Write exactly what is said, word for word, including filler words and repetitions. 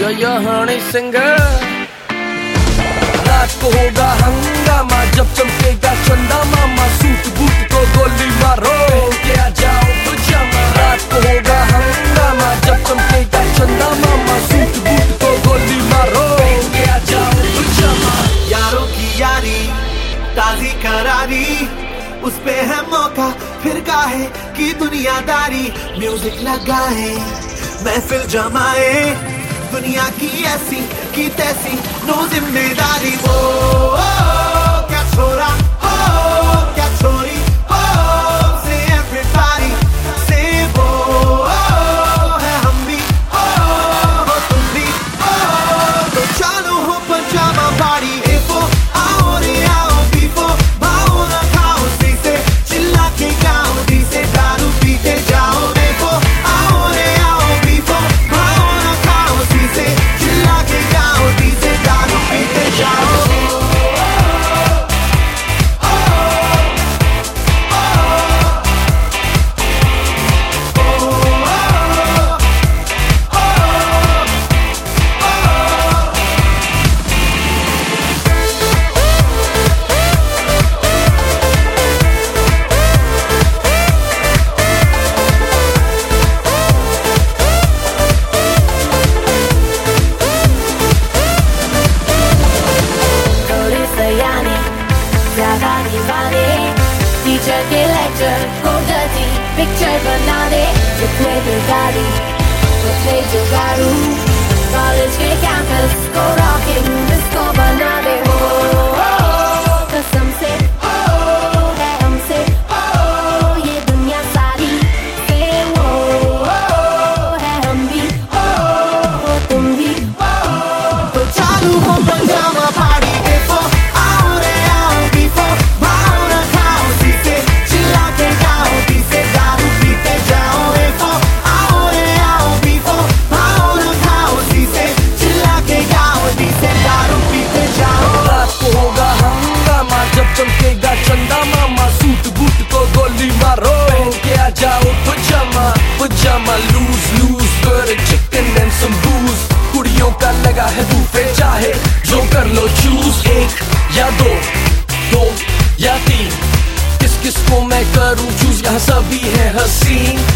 या हनी सिंगर। रात को होगा हंगामा जब चमकेगा चंदा मामा, सूट बूट को गोली मारो पहन के आ जाओ पजामा। रात को होगा हंगामा जब चमकेगा चंदा मामा, सूट बूट को गोली मारो पहन के आ जाओ पजामा। यारों की यारी ताजी करारी, उस पे है मौका फिर काहे की दुनियादारी। म्यूजिक लगाए महफिल जमाए, दुनिया की ऐसी की तैसी नो जिम्मेदारी। वो क्या छोरा हो क्या छोरी हो, से एवरीबॉडी से वो है हम भी हो तुम भी हो, तो चालू हो पजामा पार्टी। एफो आओ रे आओ, बीफो भाओ ना खाओ, सी से चिल्ला के गाओ, डी से दारू पीते जाओ। एफो आओ रे आओ, बीफो भाओ ना खाओ, सी से चिल्ला के गाओ, डी से दारू पीते जाओ। टीचर के लेक्चर को डर्टी पिक्चर बना दे, जितने जुगाड़ी उतने जुगाड़ू। कॉलेज के कैंपस को रॉकिंग डिस्को बना दे। हो कसम से हो है हमसे हो ये दुनिया सारी से वो है हम भी हो तुम भी हो, तो चालू हो पजामा पार्टी। एफो आओ रे आओ, बीफो भाओ ना खाओ, सी से चिल्ला के गाओ, डी से दारू पीते जाओ। एफो आओ रे आओ, बीफो भाओ ना खाओ, सी से चिल्ला के गाओ, डी से दारू पीते जाओ। रात को होगा हंगामा जब चमकेगा चंदा मामा, सूट बूट को गोली मारो पहन के आ जाओ पजामा। पजामा लूज लूज कर चिकन एंड सम बूज, कुड़ियों का लगा है बूफे, चाहे जो कर लो चूज। एक या दो दो या तीन, किस किस को मैं करूं चूज, यहाँ सभी है हसीन।